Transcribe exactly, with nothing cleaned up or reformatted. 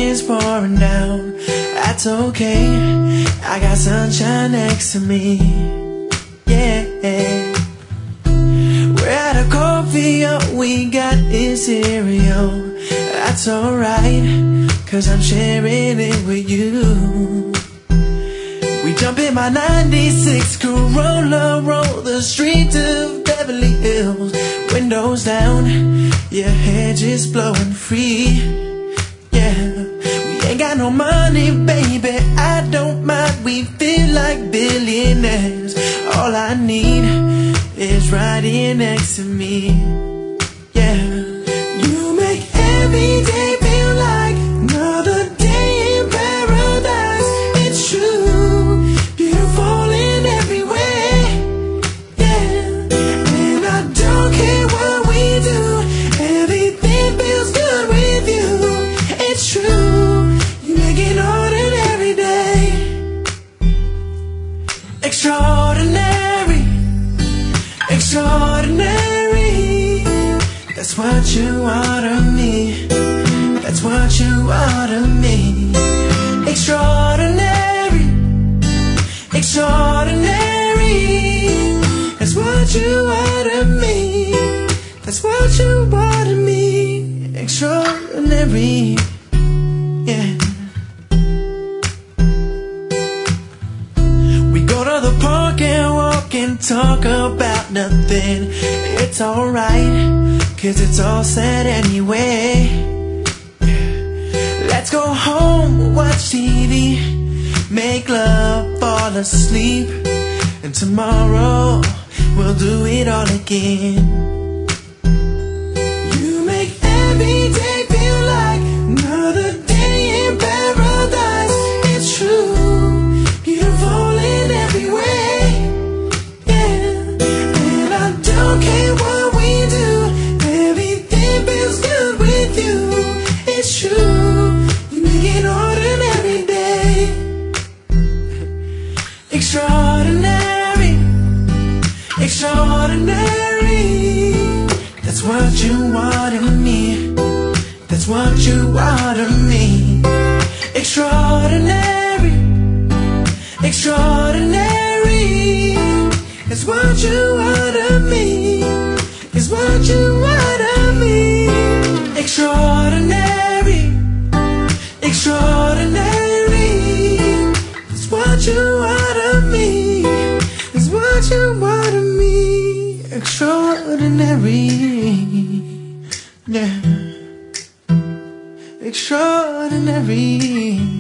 is pouring down. That's okay, I got sunshine next to me. Yeah, we're at a coffee, all we got is cereal. That's alright, cause I'm sharing it with you. We jump in my ninety-six Corolla, roll the streets of Beverly Hills. Windows down, your hair just blowing free. Yeah, we ain't got no money, baby, I don't mind. We feel like billionaires. All I need is right here next to me. Yeah, you make every day feel like another day in paradise. It's true, beautiful in every way. Yeah, and I don't care what we do, everything feels good with you. It's true, you make it ordinary day extraordinary, extraordinary. That's what you are to me, that's what you are to me. Extraordinary, extraordinary. That's what you are to me, that's what you are to me. Extraordinary, yeah. We go to the park and walk and talk about nothing. It's alright, cause it's all said anyway. Let's go home, watch T V, make love, fall asleep, and tomorrow we'll do it all again. You make every day feel like another day in paradise. It's true, beautiful in every way. Yeah, and I don't care what we do, everything feels good with you. It's true, you make it ordinary day extraordinary, extraordinary. That's what you are to me, that's what you are to me. Extraordinary, extraordinary. That's what you are to me, it's what you are to me. Extraordinary, extraordinary. It's what you are to me, it's what you are to me. Extraordinary, yeah. Extraordinary.